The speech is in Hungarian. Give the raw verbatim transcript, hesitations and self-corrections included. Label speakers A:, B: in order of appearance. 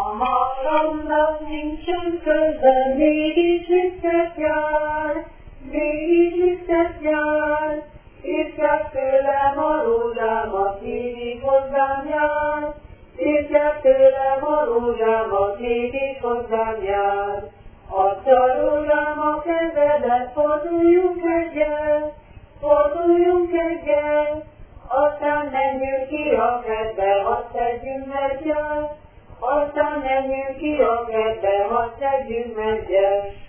A: halomnak nincsen köze, mégis visszat jár, mégis visszat jár, írtják tőlem a rózsámat, mindig hozzám jár, írtják tőlem a rózsámat, mindig hozzám jár. Add a rózsám a kezedet, forduljunk egyet, forduljunk egyet, aztán menjünk ki a kertbe, hadd szedjünk megyet, aztán menjünk ki a kertbe, hadd szedjünk megyet.